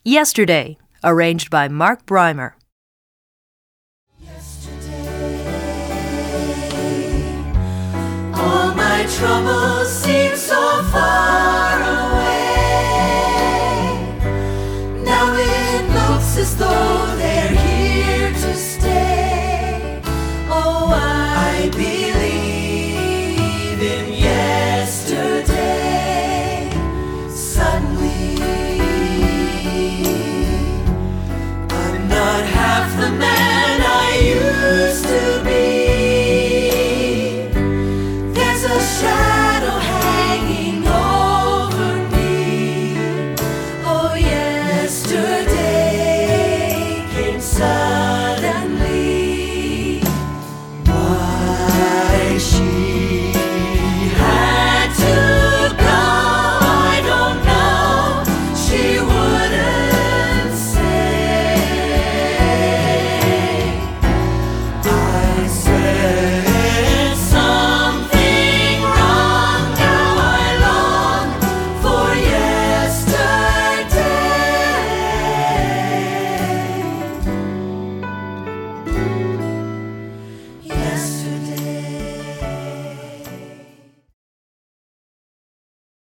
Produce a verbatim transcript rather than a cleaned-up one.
Yesterday, arranged by Mark Breimer. All my troubles seem so far away. Now it looks as though they're